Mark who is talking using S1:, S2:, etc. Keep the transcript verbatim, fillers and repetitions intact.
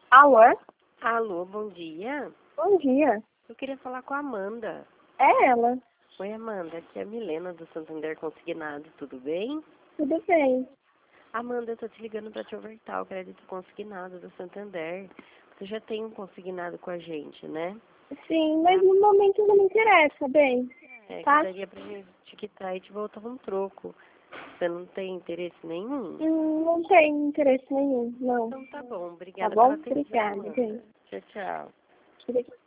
S1: Alô?
S2: Alô, bom dia.
S1: Bom dia.
S2: Eu queria falar com a Amanda.
S1: É ela.
S2: Oi, Amanda. Aqui é a Milena do Santander Consignado. Tudo bem?
S1: Tudo bem.
S2: Amanda, eu tô te ligando para te ofertar o crédito consignado do Santander. Você já tem um consignado com a gente, né?
S1: Sim, mas no momento não me interessa, bem.
S2: É,
S1: Tá?
S2: que daria pra gente te quitar e te voltar um troco. Você não tem interesse nenhum?
S1: Hum, não tenho interesse nenhum, não.
S2: Então tá bom.
S1: Tá
S2: Obrigada
S1: bom?
S2: pela atenção,
S1: Obrigada,
S2: Amanda.
S1: gente.
S2: Tchau, tchau.